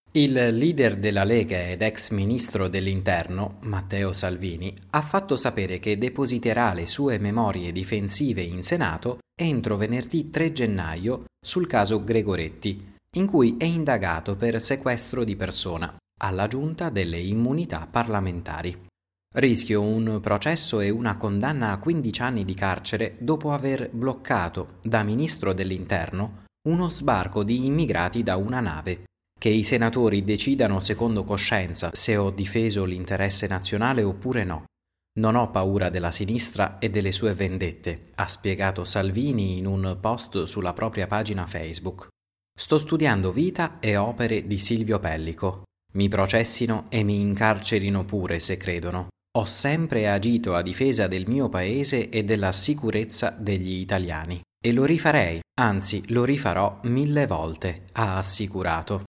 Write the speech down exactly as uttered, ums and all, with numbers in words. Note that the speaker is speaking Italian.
Il leader della Lega ed ex ministro dell'Interno, Matteo Salvini, ha fatto sapere che depositerà le sue memorie difensive in Senato entro venerdì tre gennaio sul caso Gregoretti, in cui è indagato per sequestro di persona, alla Giunta delle immunità parlamentari. Rischio un processo e una condanna a quindici anni di carcere dopo aver bloccato, da ministro dell'Interno, uno sbarco di immigrati da una nave. Che i senatori decidano secondo coscienza se ho difeso l'interesse nazionale oppure no. Non ho paura della sinistra e delle sue vendette, ha spiegato Salvini in un post sulla propria pagina Facebook. Sto studiando vita e opere di Silvio Pellico. Mi processino e mi incarcerino pure se credono. Ho sempre agito a difesa del mio paese e della sicurezza degli italiani. E lo rifarei, anzi lo rifarò mille volte, ha assicurato.